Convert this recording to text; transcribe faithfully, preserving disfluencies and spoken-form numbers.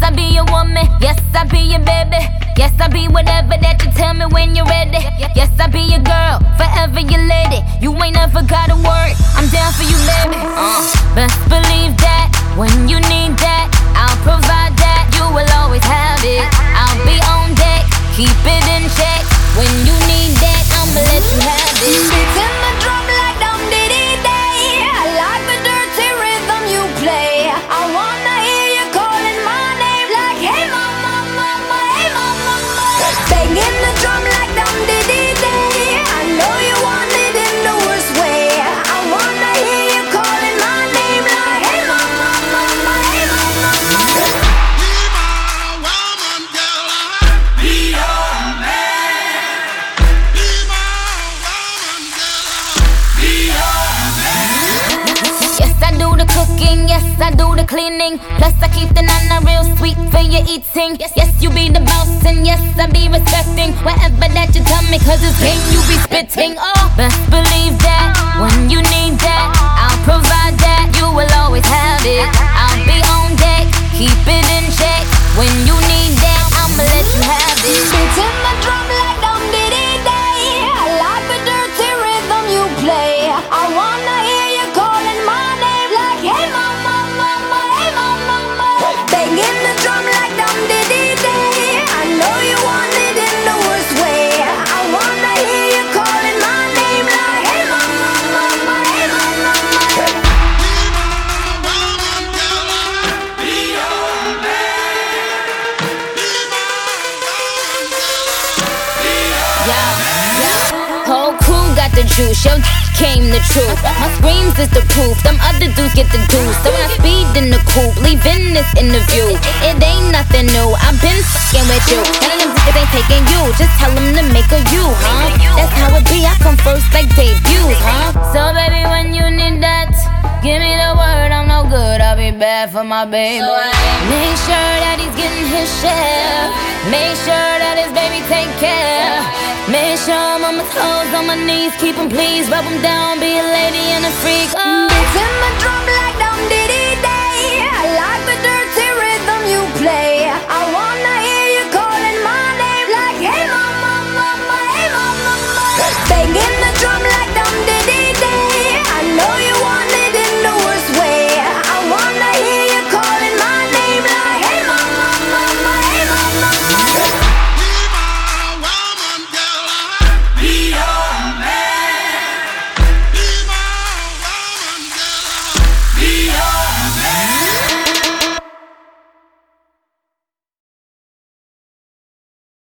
I be your woman. Yes, I be your baby. Yes, I be whatever that you tell me when you're ready. Yes, I be your girl, forever your lady. You ain't never gotta worry, I'm down for you, baby. Uh, best believe that when you need that, I'll provide that. You will always have it. I'll be on deck, keep it in check. When you need that, I'ma let you have it. Beats in my drum like dum diddy day. I like the dirty rhythm you play. I wanna hear you calling my name like, hey mama, mama, hey mama, mama. Banging the drum like dum diddy day. I know you want it in the worst way. I wanna hear you calling my name like, hey mama, mama, hey mama, mama. Be my woman, girl. Be your man. Be my woman, girl. Be your man. Yes, I do the cooking, yes, I do the cleaning. Plus I keep the nana real sweet for your eating. Yes, yes, you be the boss and yes, I be respecting whatever that you tell me, cause it's game you be spitting. Oh, best believe that when you need that, I'll provide that. You will always have it. I'll be on deck, keep it in check. When you need that, I'ma let you have it. Beats in my drum like dum diddy day. I like the dirty rhythm you play. I wanna hear you calling my name like, hey mama, mama, hey mama, mama. Banging the drum like dum diddy day. I know you want it in the worst way. I wanna hear you calling my name like, hey mama, mama, hey mama, mama. Be my woman, girl. Be your man. Be my woman, girl. Be your Yeah, yeah. Whole crew got the juice, yo came the truth. My screams is the proof, them other dudes get the dues. So when I speed in the coupe, leaving this interview, it ain't nothing new, I've been fucking with you. None of them niggas ain't taking you, just tell them to make a you, huh? That's how it be, I come first like debuts, huh? So baby, when you need that, give me the word, I'm no good, I'll be bad for my baby. Make sure that he's getting his share. Make sure that his baby take care. Make sure I'm on my toes, on my knees, keep him please, rub him down, be a lady and a freak. Oh. Beats in my drum like dum diddy